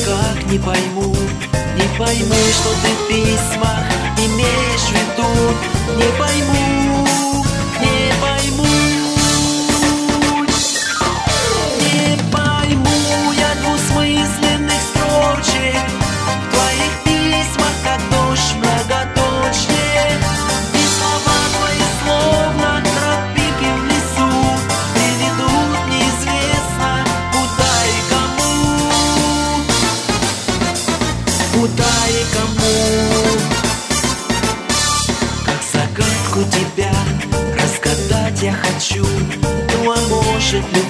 никак не пойму, что ты в письмах имеешь в виду. Не пойму, не пойму, не пойму я двусмысленных строчек в твоих письмах, как дождь многоточие. И слова твои словно тропинки в лесу приведут неизвестно куда и кому, куда и кому. Как загадку тебя разгадать я хочу, ну а может ли